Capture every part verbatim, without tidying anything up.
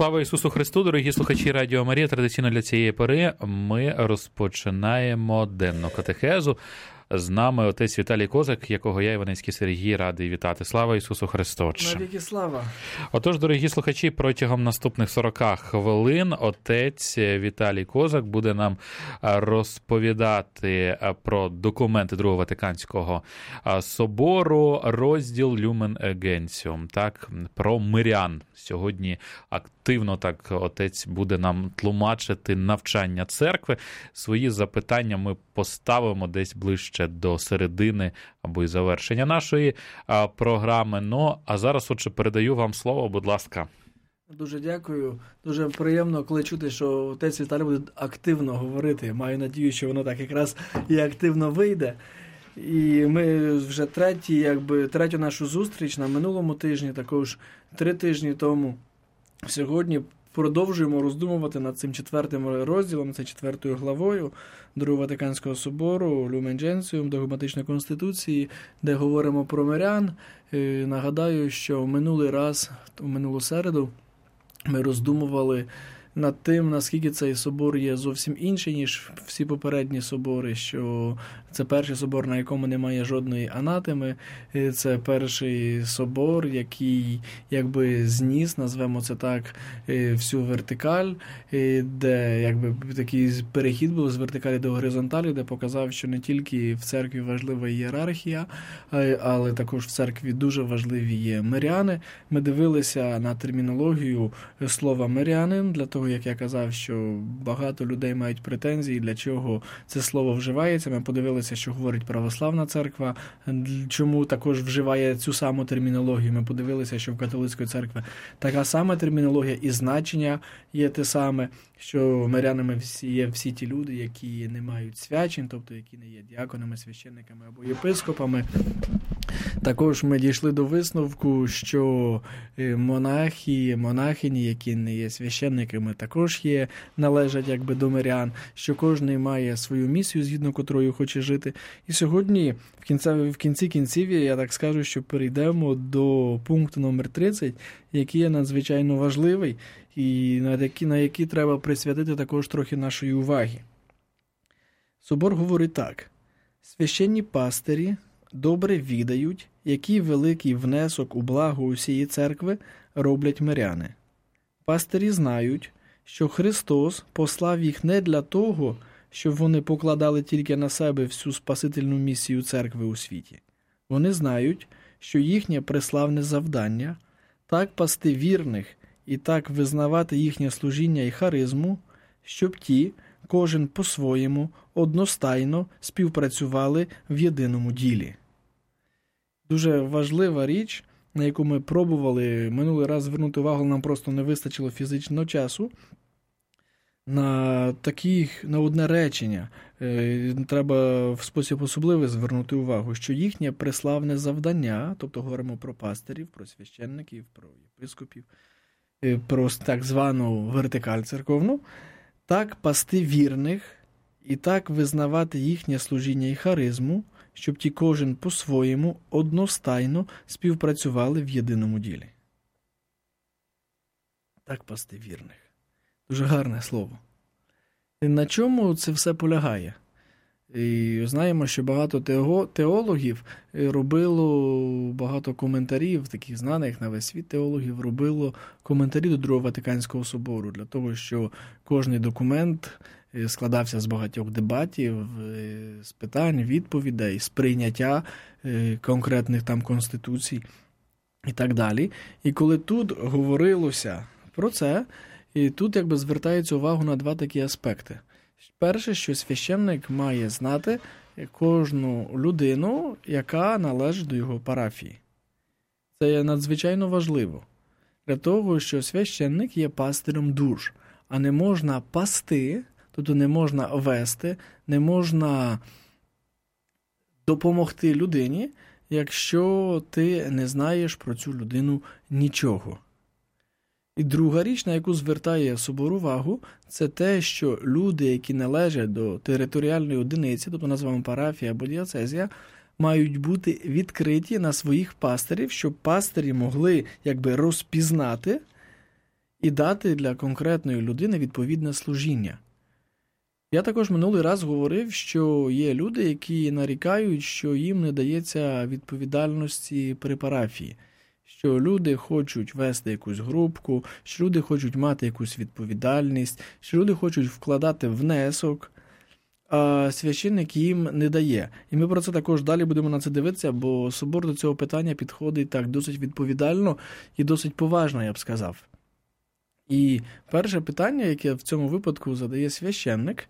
Слава Ісусу Христу, дорогі слухачі Радіо Марія. Традиційно для цієї пори ми розпочинаємо денну катехезу. З нами отець Віталій Козак, якого я, Іванецький Сергій, радий вітати. Слава Ісусу Христу! Навіки слава! Отож, дорогі слухачі, протягом наступних сорок хвилин отець Віталій Козак буде нам розповідати про документи Другого Ватиканського собору, розділ Люмен Генціум, так, про мирян. Сьогодні активно так отець буде нам тлумачити навчання церкви. Свої запитання ми поставимо десь ближче до середини або й завершення нашої програми. Ну, а зараз, отже, передаю вам слово, будь ласка. Дуже дякую. Дуже приємно, коли чути, що отець Віталій буде активно говорити. Маю надію, що воно так якраз і активно вийде. І ми вже третій, якби, третю нашу зустріч на минулому тижні, також три тижні тому, сьогодні продовжуємо роздумувати над цим четвертим розділом, це четвертою главою Другого Ватиканського собору, Люмен Генціум, догматичної конституції, де говоримо про мирян. І нагадаю, що минулий раз, в минулу середу, ми роздумували над тим, наскільки цей собор є зовсім інший, ніж всі попередні собори, що це перший собор, на якому немає жодної анатеми, це перший собор, який якби зніс, назвемо це так, всю вертикаль, де якби такий перехід був з вертикалі до горизонталі, де показав, що не тільки в церкві важлива ієрархія, але також в церкві дуже важливі є миряни. Ми дивилися на термінологію слова «мирянин», для того, як я казав, що багато людей мають претензії, для чого це слово вживається. Ми подивилися, що говорить православна церква, чому також вживає цю саму термінологію. Ми подивилися, що в католицької церкви така сама термінологія і значення є те саме, що мирянами всі, є всі ті люди, які не мають свячень, тобто які не є діаконами, священниками або єпископами. Також ми дійшли до висновку, що монахи, монахині, які не є священниками, також є, належать якби до мирян, що кожен має свою місію, згідно котрою хоче жити. І сьогодні, в кінці, в кінці кінців, я так скажу, що перейдемо до пункту номер тридцять, який є надзвичайно важливий, і на які, на які треба присвятити також трохи нашої уваги. Собор говорить так. Священні пастирі добре відають, який великий внесок у благо усієї церкви роблять миряни. Пастирі знають, що Христос послав їх не для того, щоб вони покладали тільки на себе всю спасительну місію церкви у світі. Вони знають, що їхнє преславне завдання – так пасти вірних і так визнавати їхнє служіння і харизму, щоб ті, кожен по-своєму, одностайно співпрацювали в єдиному ділі. Дуже важлива річ, на яку ми пробували минулий раз звернути увагу, нам просто не вистачило фізичного часу, на таких, на одне речення. Треба в спосіб особливий звернути увагу, що їхнє преславне завдання, тобто говоримо про пастирів, про священників, про єпископів, про так звану вертикаль церковну, так пасти вірних і так визнавати їхнє служіння і харизму, щоб ті кожен по-своєму одностайно співпрацювали в єдиному ділі. Так пасти вірних. Дуже гарне слово. І на чому це все полягає? І знаємо, що багато теологів робило, багато коментарів, таких знаних на весь світ теологів, робило коментарі до Другого Ватиканського собору, для того, що кожний документ складався з багатьох дебатів, з питань, відповідей, з прийняття конкретних там конституцій і так далі. І коли тут говорилося про це, і тут якби звертається увагу на два такі аспекти. Перше, що священник має знати кожну людину, яка належить до його парафії. Це є надзвичайно важливо. Для того, що священник є пастирем душ, а не можна пасти, тобто не можна вести, не можна допомогти людині, якщо ти не знаєш про цю людину нічого. І друга річ, на яку звертає собор увагу, це те, що люди, які належать до територіальної одиниці, тобто називаємо парафія або діацезія, мають бути відкриті на своїх пастирів, щоб пастирі могли якби розпізнати і дати для конкретної людини відповідне служіння. Я також минулий раз говорив, що є люди, які нарікають, що їм не дається відповідальності при парафії, що люди хочуть вести якусь групку, що люди хочуть мати якусь відповідальність, що люди хочуть вкладати внесок, а священник їм не дає. І ми про це також далі будемо на це дивитися, бо собор до цього питання підходить так досить відповідально і досить поважно, я б сказав. І перше питання, яке в цьому випадку задає священник,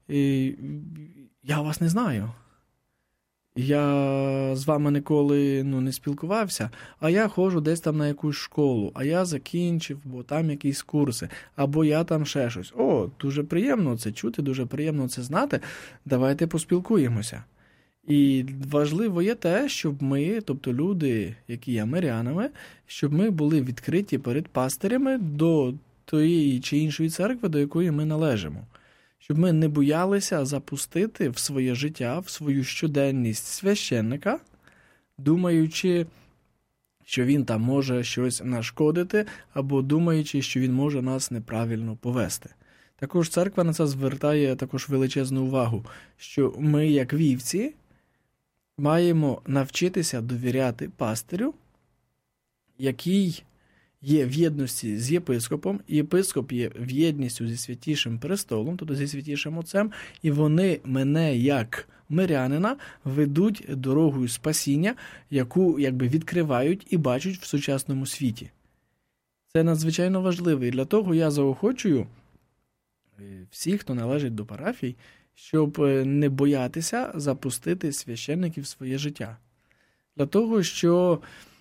я вас не знаю. Я з вами ніколи ну, не спілкувався, а я ходжу десь там на якусь школу, а я закінчив, бо там якісь курси, або я там ще щось. О, дуже приємно це чути, дуже приємно це знати, давайте поспілкуємося. І важливо є те, щоб ми, тобто люди, які є мирянами, щоб ми були відкриті перед пастирями до тої чи іншої церкви, до якої ми належимо. Щоб ми не боялися запустити в своє життя, в свою щоденність священника, думаючи, що він там може щось нашкодити, або думаючи, що він може нас неправильно повести. Також церква на це звертає також величезну увагу, що ми, як вівці, маємо навчитися довіряти пастирю, який є в єдності з єпископом, єпископ є в єдністю зі Святішим Престолом, тобто зі Святішим Отцем, і вони мене, як мирянина, ведуть дорогою спасіння, яку якби відкривають і бачать в сучасному світі. Це надзвичайно важливо, і для того я заохочую всіх, хто належить до парафій, щоб не боятися запустити священників в своє життя. Для того, що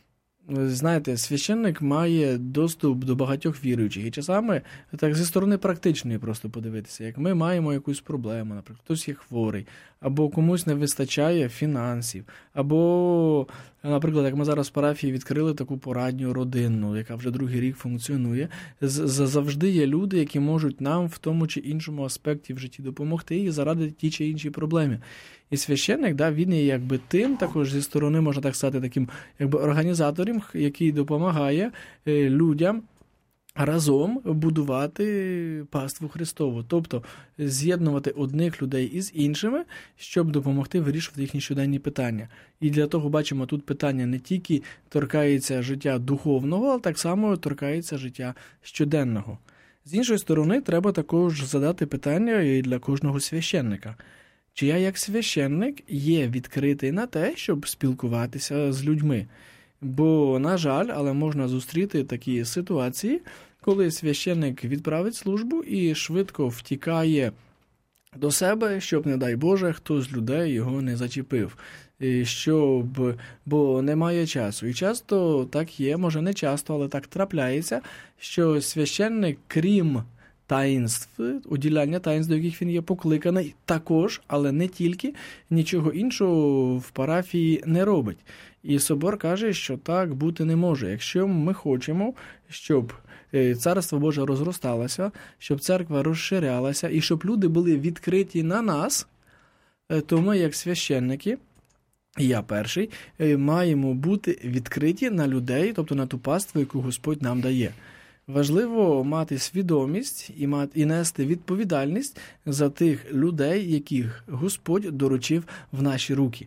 знаєте, священник має доступ до багатьох віруючих. І часами, так зі сторони практичної просто подивитися, як ми маємо якусь проблему, наприклад, хтось є хворий, або комусь не вистачає фінансів, або, наприклад, як ми зараз в парафії відкрили таку порадню родинну, яка вже другий рік функціонує, завжди є люди, які можуть нам в тому чи іншому аспекті в житті допомогти і заради ті чи інші проблеми. І священник, да, він є якби тим, також зі сторони, можна так сказати, таким якби організатором, який допомагає людям разом будувати паству Христову. Тобто з'єднувати одних людей із іншими, щоб допомогти вирішувати їхні щоденні питання. І для того, бачимо, тут питання не тільки торкається життя духовного, але так само торкається життя щоденного. З іншої сторони, треба також задати питання і для кожного священника. Чи я, як священник, є відкритий на те, щоб спілкуватися з людьми? Бо, на жаль, але можна зустріти такі ситуації, коли священник відправить службу і швидко втікає до себе, щоб, не дай Боже, хто з людей його не зачепив. Щоб, бо немає часу. І часто так є, може не часто, але так трапляється, що священник, крім таїнств, уділяння таїнств, до яких він є покликаний, також, але не тільки, нічого іншого в парафії не робить. І собор каже, що так бути не може. Якщо ми хочемо, щоб Царство Боже розросталося, щоб церква розширялася, і щоб люди були відкриті на нас, то ми, як священники, я перший, маємо бути відкриті на людей, тобто на ту паству, яку Господь нам дає. Важливо мати свідомість і, мати, і нести відповідальність за тих людей, яких Господь доручив в наші руки.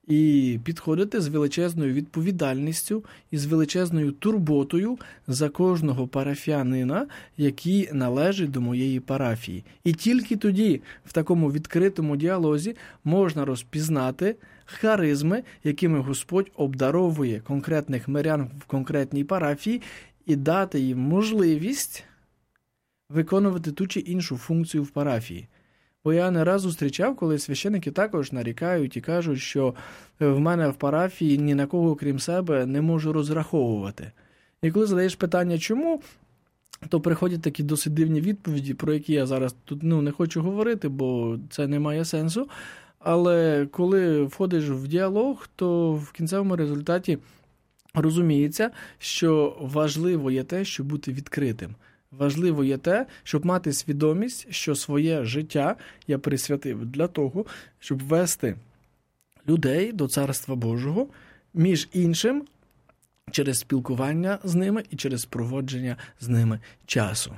І підходити з величезною відповідальністю і з величезною турботою за кожного парафіянина, який належить до моєї парафії. І тільки тоді, в такому відкритому діалозі, можна розпізнати харизми, якими Господь обдаровує конкретних мирян в конкретній парафії, і дати їм можливість виконувати ту чи іншу функцію в парафії. Бо я не раз зустрічав, коли священники також нарікають і кажуть, що в мене в парафії ні на кого, крім себе, не можу розраховувати. І коли задаєш питання, чому, то приходять такі досить дивні відповіді, про які я зараз тут ну, не хочу говорити, бо це не має сенсу. Але коли входиш в діалог, то в кінцевому результаті розуміється, що важливо є те, щоб бути відкритим. Важливо є те, щоб мати свідомість, що своє життя я присвятив для того, щоб вести людей до Царства Божого, між іншим, через спілкування з ними і через проводження з ними часу.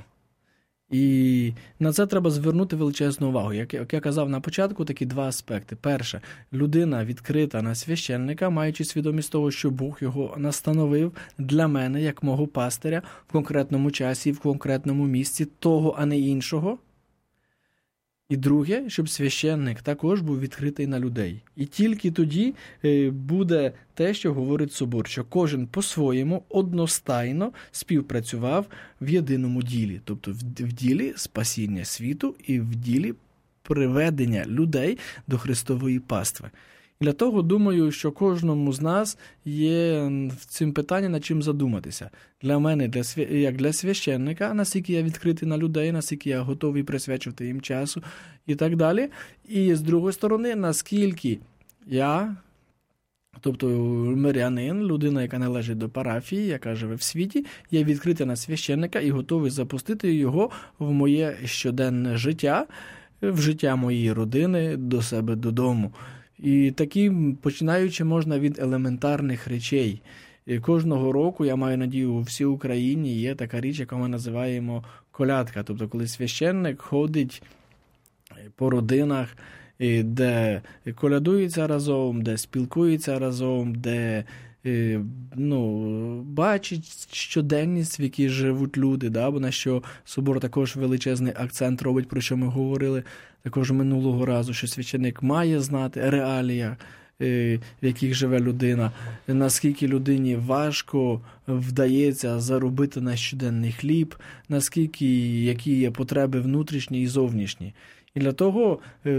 І на це треба звернути величезну увагу. Як, як я казав на початку, такі два аспекти. Перше, людина відкрита на священника, маючи свідомість того, що Бог його настановив для мене, як мого пастиря, в конкретному часі, в конкретному місці, того, а не іншого. І друге, щоб священник також був відкритий на людей. І тільки тоді буде те, що говорить собор, що кожен по-своєму одностайно співпрацював в єдиному ділі. Тобто в ділі спасіння світу і в ділі приведення людей до Христової пастви. І для того, думаю, що кожному з нас є в цим питанні над чим задуматися. Для мене, для, як для священника, наскільки я відкритий на людей, наскільки я готовий присвячувати їм часу і так далі. І з другої сторони, наскільки я, тобто мирянин, людина, яка належить до парафії, яка живе в світі, є відкритий на священника і готовий запустити його в моє щоденне життя, в життя моєї родини, до себе додому. І такі, починаючи можна від елементарних речей. І кожного року, я маю надію, у всій Україні є така річ, яку ми називаємо колядка. Тобто, коли священник ходить по родинах, де колядується разом, де спілкується разом, де ну, бачить щоденність, в якій живуть люди, да? Бо на що собор також величезний акцент робить, про що ми говорили також минулого разу, що священник має знати реалія, в яких живе людина, наскільки людині важко вдається заробити на щоденний хліб, наскільки, які є потреби внутрішні і зовнішні. І для того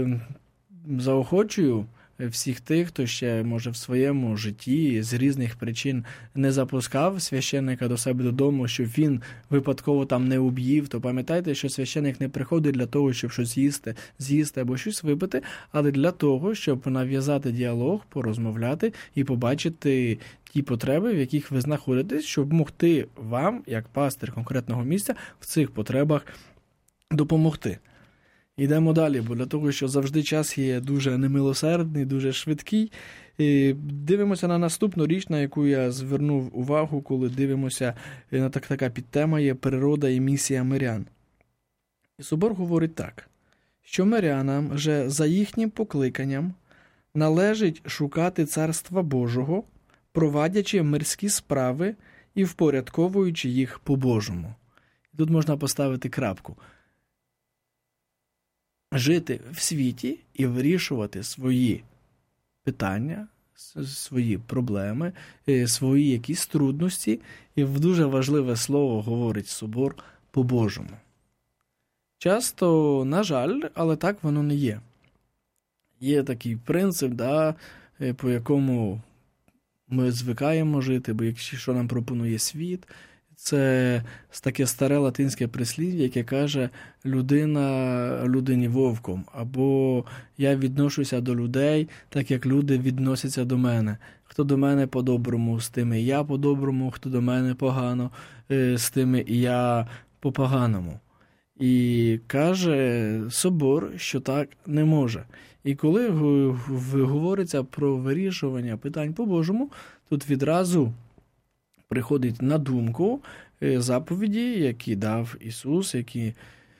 заохочую всіх тих, хто ще, може, в своєму житті з різних причин не запускав священника до себе додому, щоб він випадково там не уб'їв, то пам'ятайте, що священник не приходить для того, щоб щось їсти, з'їсти або щось випити, але для того, щоб нав'язати діалог, порозмовляти і побачити ті потреби, в яких ви знаходитесь, щоб могти вам, як пастир конкретного місця, в цих потребах допомогти. Йдемо далі, бо для того, що завжди час є дуже немилосердний, дуже швидкий. І дивимося на наступну річ, на яку я звернув увагу, коли дивимося, на так, така підтема є природа і місія мирян. І собор говорить так, що мирянам вже за їхнім покликанням належить шукати Царства Божого, провадячи мирські справи і впорядковуючи їх по-божому. Тут можна поставити крапку. Жити в світі і вирішувати свої питання, свої проблеми, свої якісь трудності. І в дуже важливе слово говорить собор по-божому. Часто, на жаль, але так воно не є. Є такий принцип, да, по якому ми звикаємо жити, бо якщо що нам пропонує світ, це таке старе латинське прислів'я, яке каже «людина людині вовком», або «я відношуся до людей, так як люди відносяться до мене». Хто до мене по-доброму, з тими і я по-доброму, хто до мене погано, з тими і я по-поганому. І каже собор, що так не може. І коли говориться про вирішування питань по-божому, тут відразу приходить на думку заповіді, які дав Ісус, які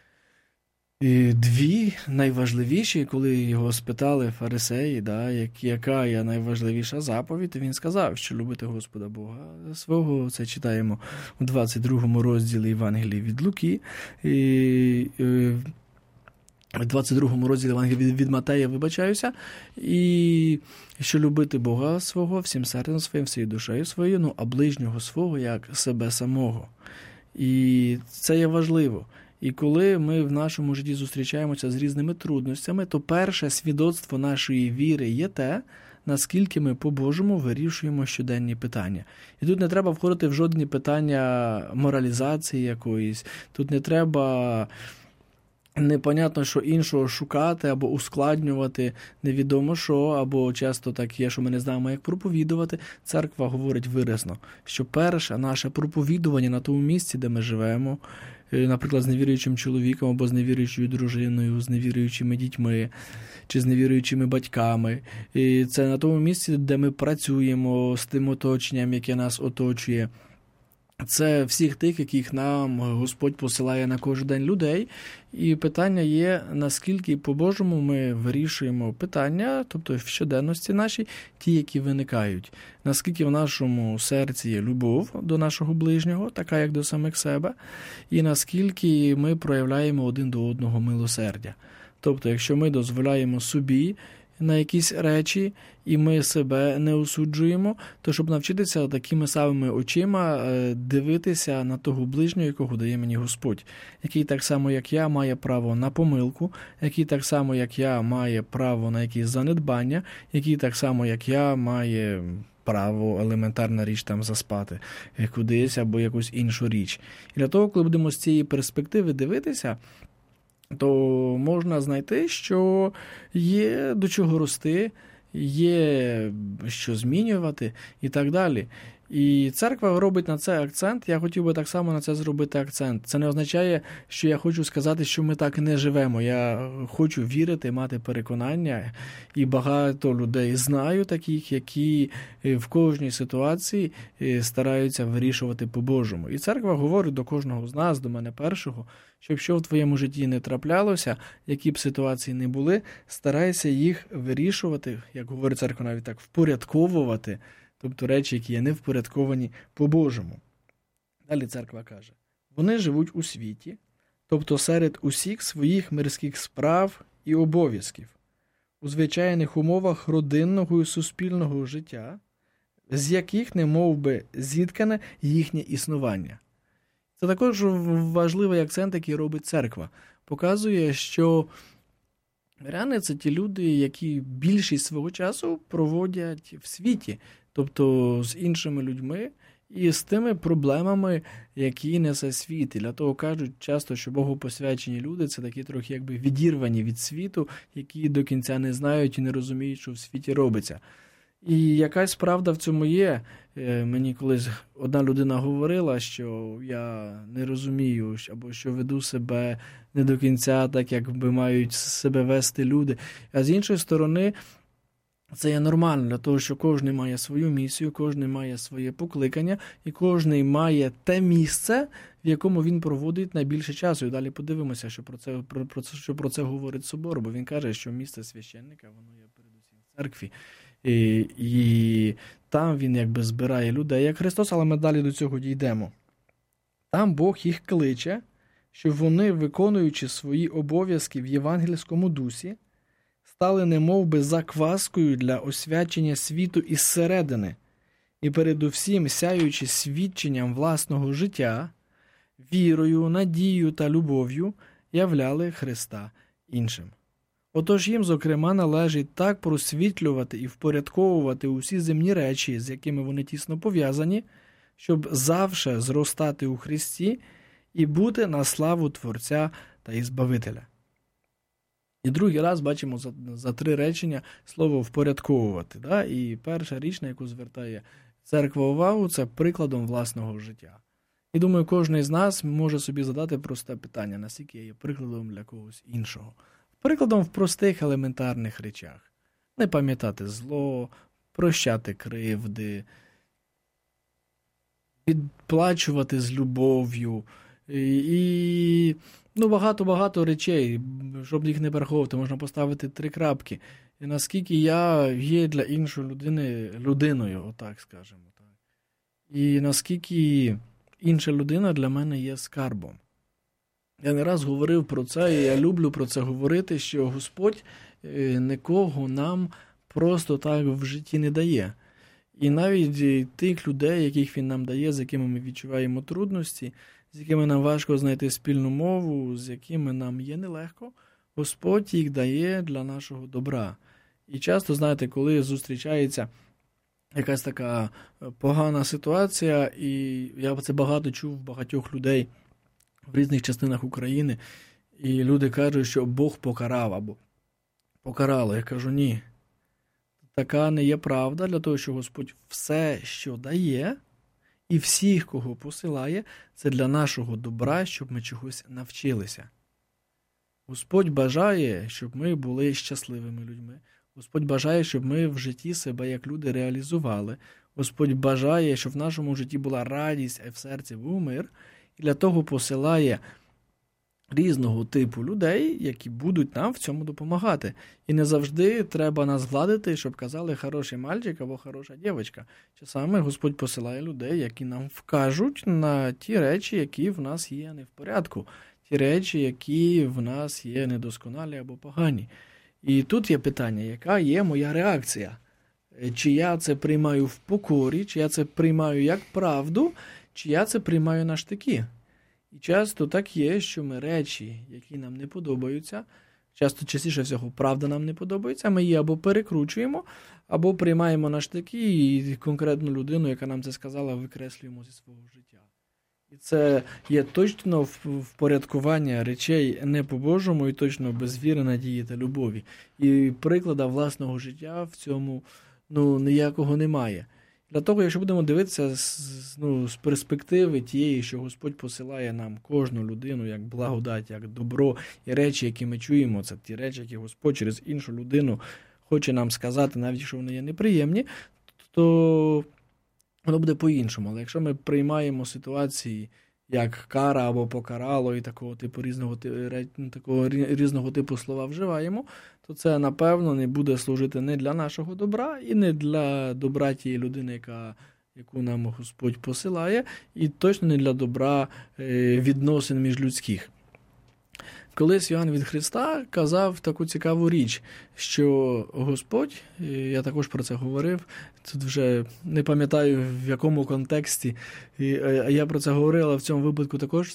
дві найважливіші, коли його спитали фарисеї, да, яка є найважливіша заповідь, він сказав, що любити Господа Бога свого. Це читаємо у двадцять другому розділі Євангелії від Луки, і в двадцять другому розділі Євангелії від Матея, вибачаюся, і що любити Бога свого всім серцем своїм, всією душею своєю, ну, а ближнього свого як себе самого. І це є важливо. І коли ми в нашому житті зустрічаємося з різними трудностями, то перше свідоцтво нашої віри є те, наскільки ми по-божому вирішуємо щоденні питання. І тут не треба входити в жодні питання моралізації якоїсь, тут не треба непонятно, що іншого шукати або ускладнювати невідомо що, або часто так є, що ми не знаємо, як проповідувати. Церква говорить виразно, що перше наше проповідування на тому місці, де ми живемо, наприклад, з невіруючим чоловіком або з невіруючою дружиною, з невіруючими дітьми чи з невіруючими батьками. І це на тому місці, де ми працюємо з тим оточенням, яке нас оточує. Це всіх тих, яких нам Господь посилає на кожен день людей. І питання є, наскільки по-божому ми вирішуємо питання, тобто в щоденності нашій, ті, які виникають. Наскільки в нашому серці є любов до нашого ближнього, така як до самих себе, і наскільки ми проявляємо один до одного милосердя. Тобто, якщо ми дозволяємо собі на якісь речі, і ми себе не осуджуємо, то щоб навчитися такими самими очима дивитися на того ближнього, якого дає мені Господь, який так само, як я, має право на помилку, який так само, як я, має право на якісь занедбання, який так само, як я, має право, елементарна річ, там заспати кудись або якусь іншу річ. І для того, коли будемо з цієї перспективи дивитися, то можна знайти, що є до чого рости, є що змінювати і так далі. І церква робить на це акцент, я хотів би так само на це зробити акцент. Це не означає, що я хочу сказати, що ми так не живемо. Я хочу вірити, мати переконання, і багато людей знаю таких, які в кожній ситуації стараються вирішувати по-божому. І церква говорить до кожного з нас, до мене першого, щоб що в твоєму житті не траплялося, які б ситуації не були, старайся їх вирішувати, як говорить церква навіть так, впорядковувати, тобто речі, які є не впорядковані по-божому. Далі церква каже, вони живуть у світі, тобто серед усіх своїх мирських справ і обов'язків, у звичайних умовах родинного і суспільного життя, з яких не мов би зіткане їхнє існування. Це також важливий акцент, який робить церква. Показує, що миряни – це ті люди, які більшість свого часу проводять в світі, тобто з іншими людьми і з тими проблемами, які несе світ. І для того кажуть часто, що богопосвячені люди – це такі трохи якби відірвані від світу, які до кінця не знають і не розуміють, що в світі робиться. І якась правда в цьому є. Мені колись одна людина говорила, що я не розумію, або що веду себе не до кінця так, як би мають себе вести люди. А з іншої сторони, це є нормально, для того, що кожен має свою місію, кожен має своє покликання, і кожен має те місце, в якому він проводить найбільше часу. І далі подивимося, що про це, про, про це, що про це говорить собор, бо він каже, що місце священника, воно є передусім в церкві. І, і там він якби збирає людей, як Христос, але ми далі до цього дійдемо. Там Бог їх кличе, щоб вони, виконуючи свої обов'язки в євангельському дусі, стали немов би закваскою для освячення світу із середини і передусім сяючи свідченням власного життя, вірою, надією та любов'ю являли Христа іншим. Отож їм, зокрема, належить так просвітлювати і впорядковувати усі земні речі, з якими вони тісно пов'язані, щоб завше зростати у Христі і бути на славу Творця та Ізбавителя. І другий раз бачимо за, за три речення слово «впорядковувати». Да? І перша річ, на яку звертає церква увагу, це прикладом власного життя. І думаю, кожен з нас може собі задати просте питання, наскільки я є прикладом для когось іншого. Прикладом в простих елементарних речах. Не пам'ятати зло, прощати кривди, відплачувати з любов'ю і ну, багато-багато речей, щоб їх не переховувати, можна поставити три крапки. І наскільки я є для іншої людини людиною, отак скажемо. Так. І наскільки інша людина для мене є скарбом. Я не раз говорив про це, і я люблю про це говорити, що Господь нікого нам просто так в житті не дає. І навіть тих людей, яких Він нам дає, з якими ми відчуваємо трудності, з якими нам важко знайти спільну мову, з якими нам є нелегко, Господь їх дає для нашого добра. І часто, знаєте, коли зустрічається якась така погана ситуація, і я це багато чув багатьох людей в різних частинах України, І люди кажуть, що Бог покарав або покарало. Я кажу, ні. Така не є правда, для того, що Господь все, що дає, і всіх, кого посилає, це для нашого добра, щоб ми чогось навчилися. Господь бажає, щоб ми були щасливими людьми. Господь бажає, щоб ми в житті себе як люди реалізували. Господь бажає, щоб в нашому житті була радість, а в серці був мир. І для того посилає різного типу людей, які будуть нам в цьому допомагати. І не завжди треба нас гладити, щоб казали «хороший мальчик» або «хороша дівчинка». Часами Господь посилає людей, які нам вкажуть на ті речі, які в нас є не в порядку, ті речі, які в нас є недосконалі або погані. І тут є питання, яка є моя реакція? Чи я це приймаю в покорі, чи я це приймаю як правду, чи я це приймаю на штики? І часто так є, що ми речі, які нам не подобаються, часто частіше всього правда нам не подобається, ми її або перекручуємо, або приймаємо на штики і конкретну людину, яка нам це сказала, викреслюємо зі свого життя. І це є точно впорядкування речей не по-божому і точно без віри, надії та любові. І прикладу власного життя в цьому ну, ніякого немає. Для того, якщо будемо дивитися з, ну, з перспективи тієї, що Господь посилає нам кожну людину як благодать, як добро, і речі, які ми чуємо, це ті речі, які Господь через іншу людину хоче нам сказати, навіть якщо вони є неприємні, то воно буде по-іншому. Але якщо ми приймаємо ситуації, як кара або покарало, і такого типу різного, такого різного типу слова вживаємо, то це, напевно, не буде служити не для нашого добра і не для добра тієї людини, яка, яку нам Господь посилає, і точно не для добра відносин міжлюдських. Колись Йоанн від Христа казав таку цікаву річ, що Господь, я також про це говорив, тут вже не пам'ятаю в якому контексті, я про це говорив, але в цьому випадку також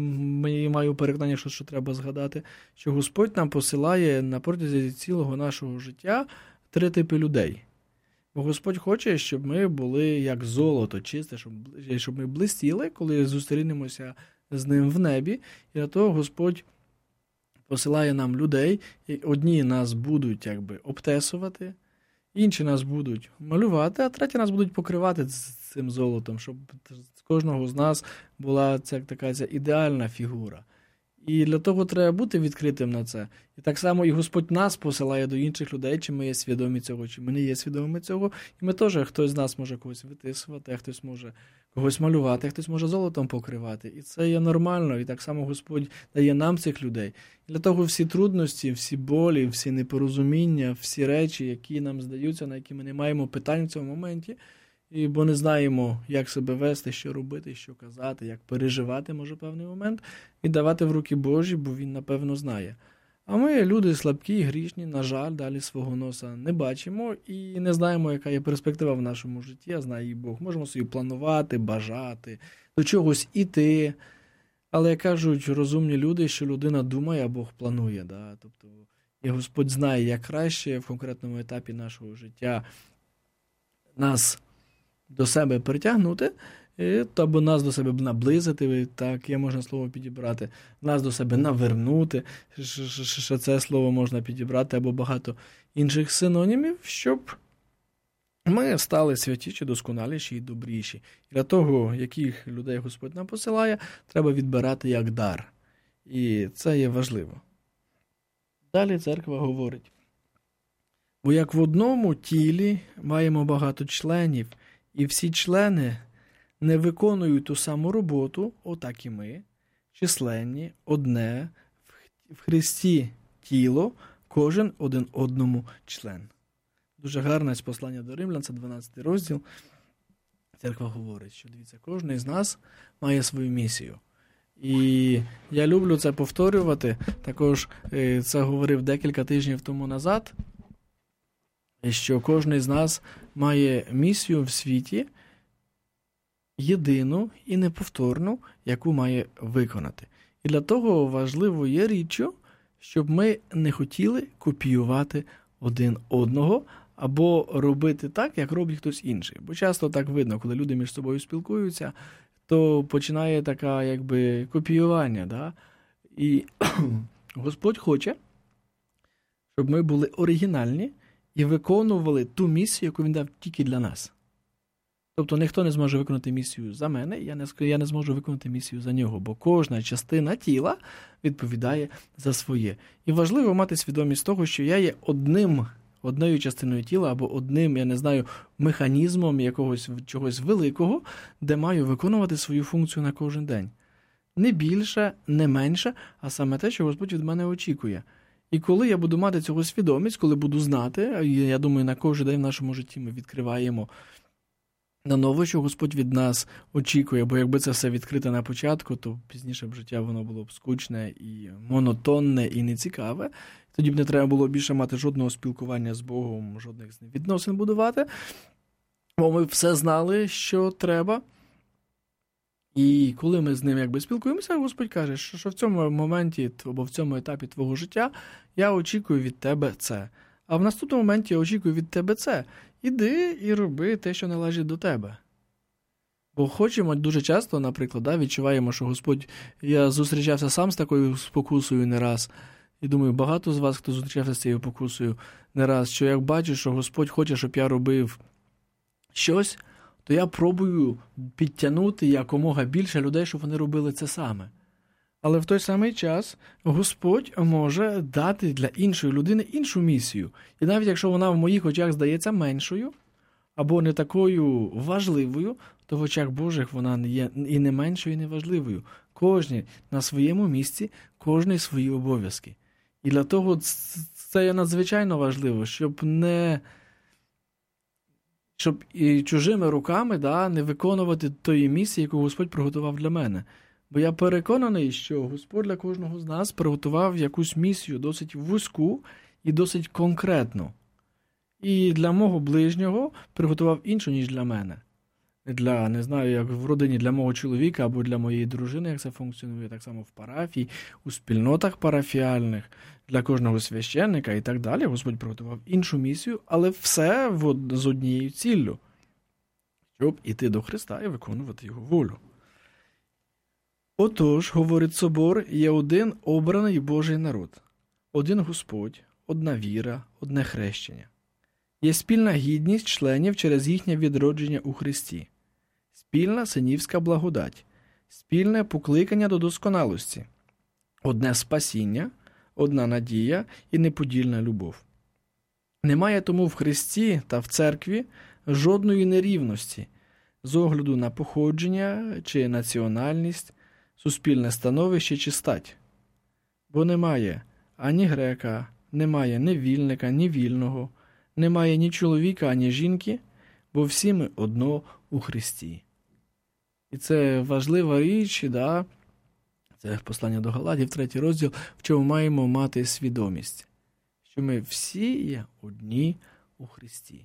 маю переконання, що, що треба згадати, що Господь нам посилає на протязі цілого нашого життя три типи людей. Бо Господь хоче, щоб ми були як золото чисте, щоб, щоб ми блистіли, коли зустрінемося з Ним в небі, і для того Господь посилає нам людей, і одні нас будуть якби обтесувати, інші нас будуть малювати, а треті нас будуть покривати цим золотом, щоб з кожного з нас була ця така ця ідеальна фігура. І для того треба бути відкритим на це. І так само і Господь нас посилає до інших людей, чи ми є свідомі цього, чи ми не є свідомі цього. І ми теж, хтось з нас може когось витисувати, а хтось може когось малювати, а хтось може золотом покривати. І це є нормально. І так само Господь дає нам цих людей. І для того всі трудності, всі болі, всі непорозуміння, всі речі, які нам здаються, на які ми не маємо питань в цьому моменті, і бо не знаємо, як себе вести, що робити, що казати, як переживати, може, певний момент, віддавати в руки Божі, бо Він, напевно, знає. А ми, люди слабкі, грішні, на жаль, далі свого носа не бачимо і не знаємо, яка є перспектива в нашому житті, а знає і Бог. Можемо собі планувати, бажати, до чогось іти. Але, як кажуть розумні люди, що людина думає, а Бог планує. Да? Тобто, і Господь знає, як краще в конкретному етапі нашого життя нас до себе притягнути, або нас до себе наблизити, так, є можна слово підібрати, нас до себе навернути, ще це слово можна підібрати, або багато інших синонімів, щоб ми стали святіші, досконаліші і добріші. І для того, яких людей Господь нам посилає, треба відбирати як дар. І це є важливо. Далі церква говорить: бо як в одному тілі маємо багато членів, і всі члени не виконують ту саму роботу, отак і ми, численні, одне, в Христі тіло, кожен один одному член. Дуже гарне з послання до Римлян, це дванадцятий розділ. Церква говорить, що, дивіться, кожен з нас має свою місію. І я люблю це повторювати, також це говорив декілька тижнів тому назад, що кожен з нас має місію в світі, єдину і неповторну, яку має виконати. І для того важливо є річчю, щоб ми не хотіли копіювати один одного або робити так, як робить хтось інший. Бо часто так видно, коли люди між собою спілкуються, то починає таке якби копіювання, да? І Господь хоче, щоб ми були оригінальні і виконували ту місію, яку Він дав тільки для нас. Тобто ніхто не зможе виконати місію за мене, я не, я не зможу виконати місію за нього, бо кожна частина тіла відповідає за своє. І важливо мати свідомість того, що я є одним, одною частиною тіла або одним, я не знаю, механізмом якогось чогось великого, де маю виконувати свою функцію на кожен день. Не більше, не менше, а саме те, що Господь від мене очікує. І коли я буду мати цього свідомість, коли буду знати, я думаю, на кожен день в нашому житті ми відкриваємо на нове, що Господь від нас очікує, бо якби це все відкрите на початку, то пізніше б життя воно було б скучне і монотонне, і нецікаве. Тоді б не треба було більше мати жодного спілкування з Богом, жодних з ним відносин будувати, бо ми все знали, що треба. І коли ми з ним якби спілкуємося, Господь каже, що, що в цьому моменті або в цьому етапі твого життя я очікую від тебе це. А в наступному моменті я очікую від тебе це. Іди і роби те, що належить до тебе. Бо хочемо дуже часто, наприклад, да, відчуваємо, що Господь, я зустрічався сам з такою спокусою не раз, і думаю, багато з вас, хто зустрічався з цією спокусою не раз, що як бачу, що Господь хоче, щоб я робив щось, то я пробую підтягнути якомога більше людей, щоб вони робили це саме. Але в той самий час Господь може дати для іншої людини іншу місію. І навіть якщо вона в моїх очах здається меншою, або не такою важливою, то в очах Божих вона не є і не меншою, і не важливою. Кожен на своєму місці, кожен свої обов'язки. І для того це є надзвичайно важливо, щоб не... щоб і чужими руками да, не виконувати тої місії, яку Господь приготував для мене. Бо я переконаний, що Господь для кожного з нас приготував якусь місію досить вузьку і досить конкретну. І для мого ближнього приготував іншу, ніж для мене. Для, не знаю, як в родині для мого чоловіка або для моєї дружини, як це функціонує, так само в парафії, у спільнотах парафіальних, для кожного священника і так далі. Господь приготував іншу місію, але все з однією ціллю, щоб іти до Христа і виконувати Його волю. Отож, говорить собор, є один обраний Божий народ, один Господь, одна віра, одне хрещення. Є спільна гідність членів через їхнє відродження у Христі, спільна синівська благодать, спільне покликання до досконалості, одне спасіння, одна надія і неподільна любов. Немає тому в Христі та в церкві жодної нерівності з огляду на походження чи національність, суспільне становище чи стать. Бо немає ані грека, немає ні вільника, ні вільного, немає ні чоловіка, ані жінки, бо всі ми одно у Христі. І це важлива річ, да? Це послання до Галатів, третій розділ, в чому маємо мати свідомість, що ми всі є одні у Христі.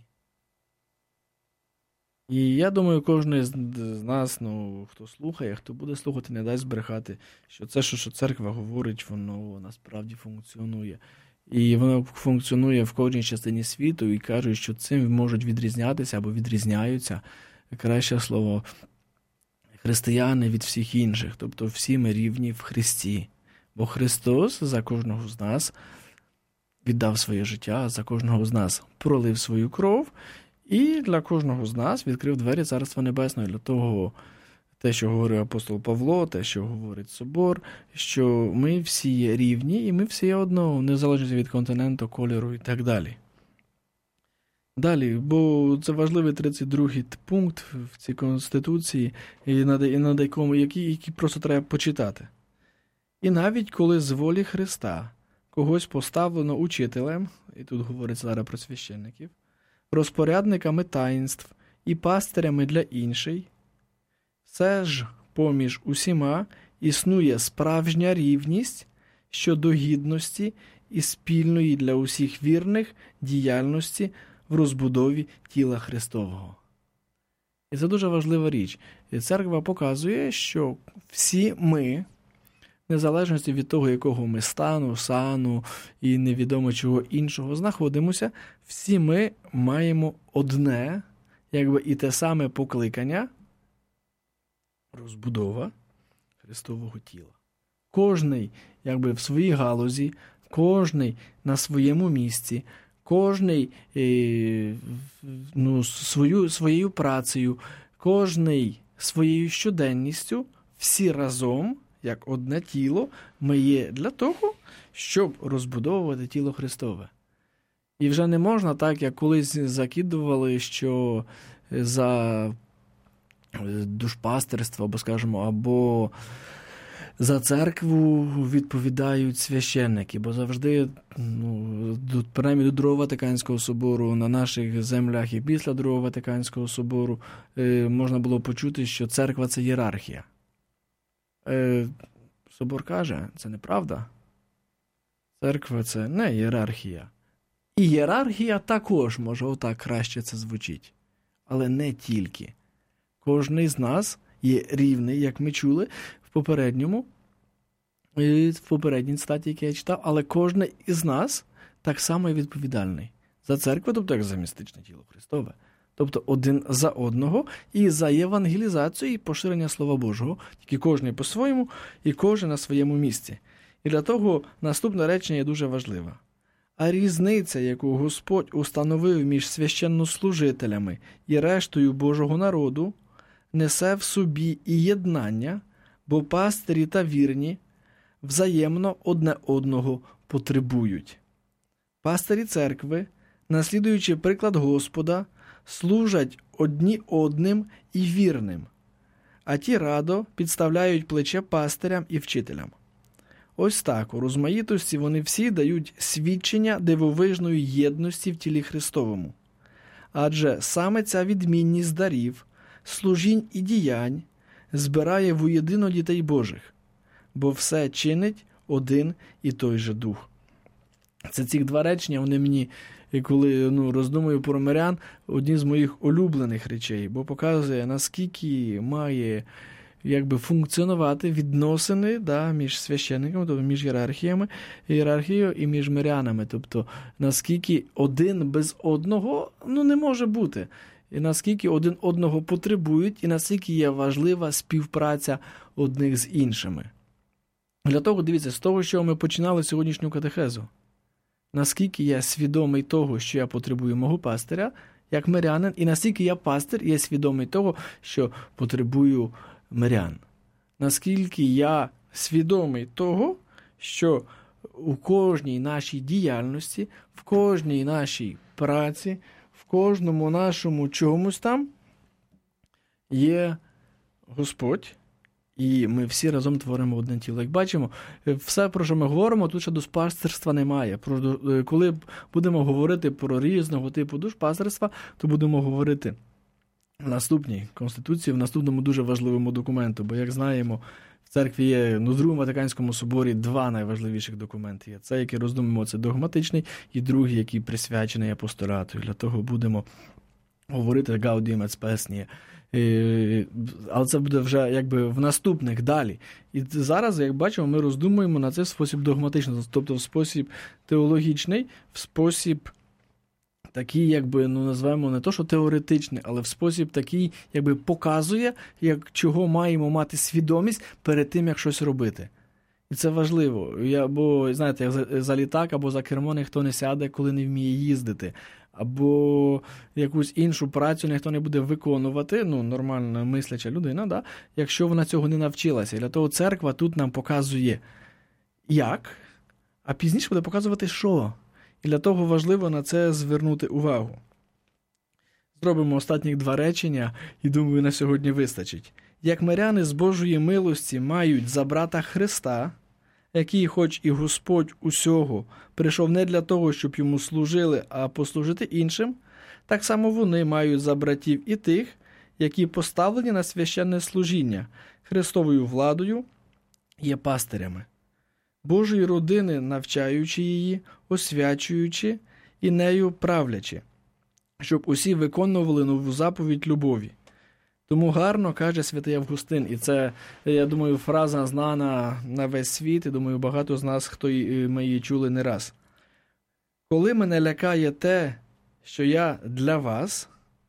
І я думаю, кожен з нас, ну, хто слухає, хто буде слухати, не дасть збрехати, що це, що, що церква говорить, воно насправді функціонує. І воно функціонує в кожній частині світу, і кажуть, що цим можуть відрізнятися або відрізняються, краще слово, християни від всіх інших. Тобто всі ми рівні в Христі. Бо Христос за кожного з нас віддав своє життя, за кожного з нас пролив свою кров, і для кожного з нас відкрив двері Царства Небесного. Для того, те, що говорив апостол Павло, те, що говорить собор, що ми всі є рівні, і ми всі є одно, незалежно від континенту, кольору і так далі. Далі, бо це важливий тридцять другий пункт в цій Конституції, і над якому, який, який просто треба почитати. І навіть коли з волі Христа когось поставлено учителем, і тут говориться зараз про священників, розпорядниками таїнств і пастирями для інших, все ж поміж усіма існує справжня рівність щодо гідності і спільної для усіх вірних діяльності в розбудові тіла Христового. І це дуже важлива річ. І церква показує, що всі ми, незалежно від того, якого ми стану, сану і невідомо чого іншого знаходимося, всі ми маємо одне, якби і те саме покликання, розбудова Христового тіла. кожний якби в своїй галузі, кожний на своєму місці, кожний е, ну, свою, своєю працею, кожний своєю щоденністю, всі разом, як одне тіло, ми є для того, щоб розбудовувати тіло Христове. І вже не можна так, як колись закидували, що за душпастерство, або, скажімо, або за церкву відповідають священники, бо завжди, ну, принаймні до Другого Ватиканського собору, на наших землях і після Другого Ватиканського собору е, можна було почути, що церква – це ієрархія. Е, собор каже, це неправда. Церква – це не ієрархія. І ієрархія також, може, отак краще це звучить. Але не тільки. Кожний з нас є рівний, як ми чули в попередньому, в попередній статті, яку я читав, але кожен із нас так само є відповідальний за церкву, тобто як за містичне тіло Христове. Тобто один за одного і за євангелізацію і поширення Слова Божого, тільки кожен по-своєму і кожен на своєму місці. І для того наступне речення є дуже важливе. А різниця, яку Господь установив між священнослужителями і рештою Божого народу, несе в собі і єднання, бо пастирі та вірні взаємно одне одного потребують. Пастирі церкви, наслідуючи приклад Господа, служать одні одним і вірним, а ті радо підставляють плече пастирям і вчителям. Ось так, у розмаїтості вони всі дають свідчення дивовижної єдності в тілі Христовому. Адже саме ця відмінність дарів, служінь і діянь збирає воєдино дітей Божих, бо все чинить один і той же Дух. Це ці два речення, вони мені, коли ну, роздумую про мирян, одні з моїх улюблених речей, бо показує, наскільки має якби функціонувати відносини да, між священниками, тобто між ієрархіями, ієрархією і між мирянами. Тобто, наскільки один без одного ну, не може бути. І наскільки один одного потребують, і наскільки є важлива співпраця одних з іншими. Для того, дивіться, з того, що ми починали сьогоднішню катехезу. Наскільки я свідомий того, що я потребую мого пастиря, як мирянин, і наскільки я пастир, є свідомий того, що потребую мирян. Наскільки я свідомий того, що у кожній нашій діяльності, в кожній нашій праці, в кожному нашому чомусь там є Господь, і ми всі разом творимо одне тіло. Як бачимо, все, про що ми говоримо, тут ще душпастерства немає. Коли будемо говорити про різного типу душпастерства, то будемо говорити в наступній Конституції, в наступному дуже важливому документу. Бо, як знаємо, в церкві є, ну, в Другому Ватиканському соборі два найважливіших документи є. Це, який роздумуємо, це догматичний, і другий, який присвячений апостолату. І для того будемо говорити Gaudium et Spes. Але це буде вже якби в наступних далі. І зараз, як бачимо, ми роздумуємо на це в спосіб догматичний, тобто в спосіб теологічний, в спосіб такий, якби, ну, називаємо не то, що теоретичний, але в спосіб такий, якби показує, як, чого маємо мати свідомість перед тим, як щось робити. І це важливо. Я, бо, знаєте, як за, за літак або за кермо ніхто не сяде, коли не вміє їздити. Або якусь іншу працю ніхто не буде виконувати, ну, нормально мисляча людина, да, якщо вона цього не навчилася. І для того церква тут нам показує, як, а пізніше буде показувати, що. І для того важливо на це звернути увагу. Зробимо останні два речення, і, думаю, на сьогодні вистачить. Як миряни з Божої милості мають за брата Христа, який, хоч і Господь усього, прийшов не для того, щоб йому служили, а послужити іншим, так само вони мають за братів і тих, які поставлені на священне служіння, Христовою владою є пастирями Божої родини, навчаючи її, освячуючи і нею правлячи, щоб усі виконували нову заповідь любові. Тому гарно каже святий Августин, і це, я думаю, фраза знана на весь світ, і думаю, багато з нас, хто ми її чули не раз. Коли мене лякає те, що я для вас,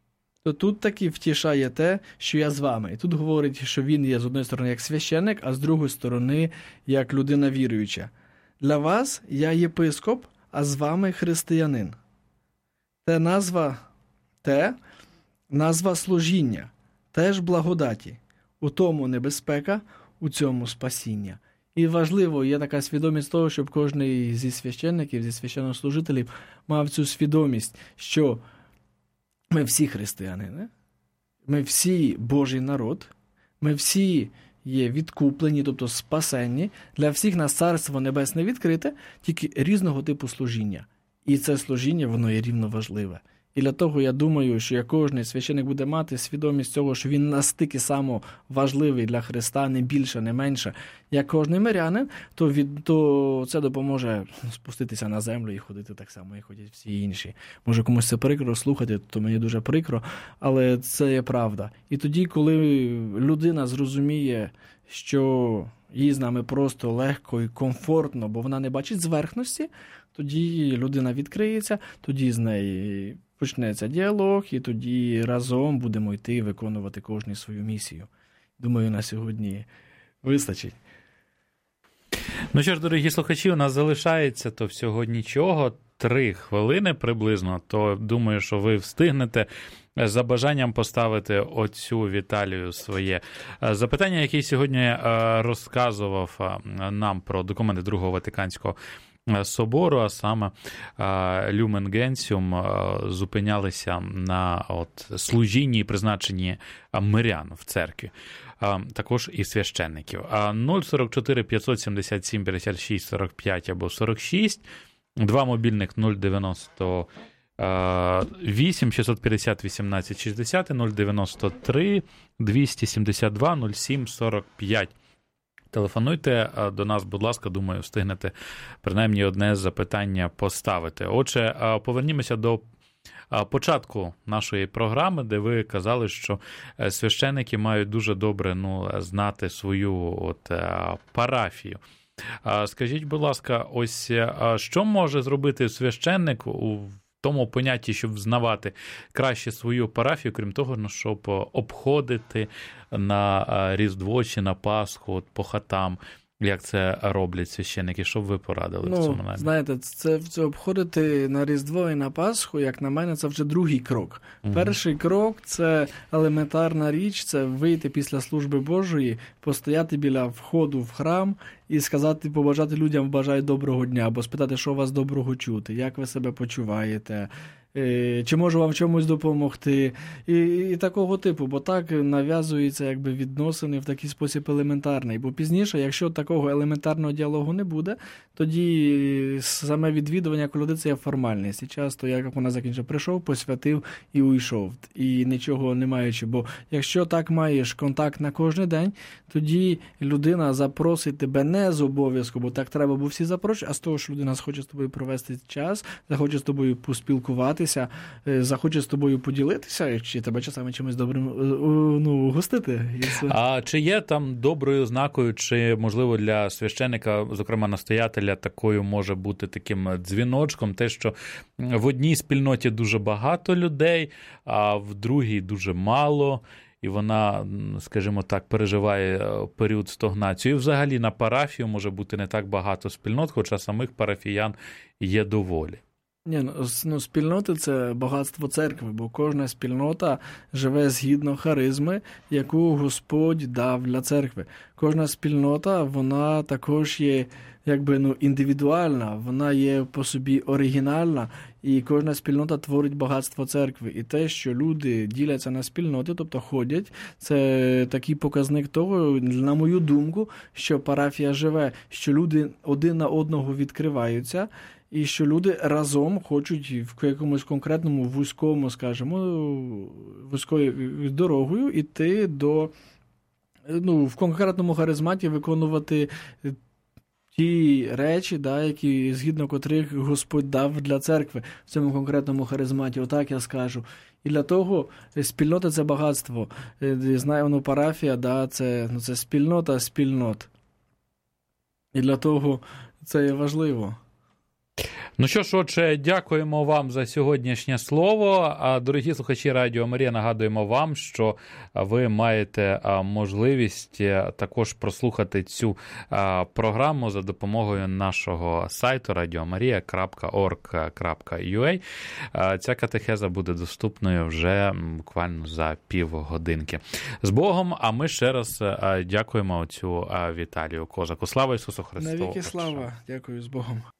то тут таки втішає те, що я з вами. І тут говорить, що він є з одної сторони як священник, а з другої сторони як людина віруюча. Для вас я єпископ, а з вами християнин. Те назва, те назва служіння, теж благодаті. У тому небезпека, у цьому спасіння. І важливо, є така свідомість того, щоб кожен зі священників, зі священнослужителів мав цю свідомість, що ми всі християнини, ми всі Божий народ, ми всі є відкуплені, тобто спасенні, для всіх нас Царство Небесне відкрите, тільки різного типу служіння. І це служіння, воно є рівно важливе. І для того, я думаю, що як кожен священик буде мати свідомість цього, що він настільки само важливий для Христа, не більше, не менше, як кожен мирянин, то, від, то це допоможе спуститися на землю і ходити так само, як ходять всі інші. Може комусь це прикро слухати, то мені дуже прикро, але це є правда. І тоді, коли людина зрозуміє, що їй з нами просто легко і комфортно, бо вона не бачить зверхності, тоді людина відкриється, тоді з неї почнеться діалог, і тоді разом будемо йти і виконувати кожну свою місію. Думаю, на сьогодні вистачить. Ну що ж, дорогі слухачі, у нас залишається то всього нічого, три хвилини приблизно, то думаю, що ви встигнете за бажанням поставити оцю Віталію своє запитання, яке сьогодні розказував нам про документи Другого Ватиканського собору, а саме Люмен Генсіум, зупинялися на от служінні і призначенні мирян в церкві, також і священників. нуль сорок чотири п'ятсот сімдесят сім п'ятдесят шість сорок п'ять або сорок шість, два мобільних нуль дев'яносто вісім шістсот п'ятдесят вісімнадцять шістдесят і нуль дев'яносто три двісті сімдесят два нуль сім сорок п'ять. Телефонуйте до нас, будь ласка, думаю, встигнете принаймні одне запитання поставити. Отже, повернімося до початку нашої програми, де ви казали, що священники мають дуже добре ну, знати свою от, парафію. Скажіть, будь ласка, ось що може зробити священник у тому понятті, щоб взнавати краще свою парафію, крім того, щоб обходити на Різдво чи на Пасху от, по хатам, як це роблять священники? Що б ви порадили ну, в цьому намірі? Знаєте, це, це обходити на Різдво і на Пасху, як на мене, це вже другий крок. Угу. Перший крок – це елементарна річ, це вийти після служби Божої, постояти біля входу в храм і сказати, побажати людям «бажаю доброго дня», або спитати, що у вас доброго чути, як ви себе почуваєте, чи можу вам в чомусь допомогти, і, і такого типу, бо так нав'язуються якби відносини в такий спосіб елементарний. Бо пізніше, якщо такого елементарного діалогу не буде, тоді саме відвідування коли це є формальність. І часто, як вона закінчила, прийшов, посвятив і уйшов, і нічого не маючи. Бо якщо так маєш контакт на кожен день, тоді людина запросить тебе не з обов'язку, бо так треба, бо всі запрошують, а з того, що людина захоче з тобою провести час, захоче з тобою поспілкуватися, захоче з тобою поділитися, чи тебе часами чимось добрим ну, гостити. А чи є там доброю ознакою, чи, можливо, для священика, зокрема настоятеля, такою може бути таким дзвіночком, те, що в одній спільноті дуже багато людей, а в другій дуже мало, і вона, скажімо так, переживає період стагнації. І взагалі на парафію може бути не так багато спільнот, хоча самих парафіян є доволі. Ні, ну, спільноти – це багатство церкви, бо кожна спільнота живе згідно харизми, яку Господь дав для церкви. Кожна спільнота, вона також є якби, ну, індивідуальна, вона є по собі оригінальна, і кожна спільнота творить багатство церкви. І те, що люди діляться на спільноти, тобто ходять, це такий показник того, на мою думку, що парафія живе, що люди один на одного відкриваються, і що люди разом хочуть в якомусь конкретному вузькому, скажімо, вузькою дорогою йти до, ну, в конкретному харизматі виконувати ті речі, да, які, згідно котрих Господь дав для церкви в цьому конкретному харизматі, отак я скажу. І для того спільнота – це багатство. Знаю, ну, парафія, да, це, ну, це спільнота спільнот. І для того це є важливо. Ну що ж, отже, дякуємо вам за сьогоднішнє слово. А, дорогі слухачі Радіо Марія, нагадуємо вам, що ви маєте можливість також прослухати цю програму за допомогою нашого сайту радіомарія крапка орг крапка ю а. Ця катехеза буде доступною вже буквально за півгодинки. З Богом, а ми ще раз дякуємо отцю Віталію Козаку. Слава Ісусу Христу! Навіки слава! Дякую, з Богом!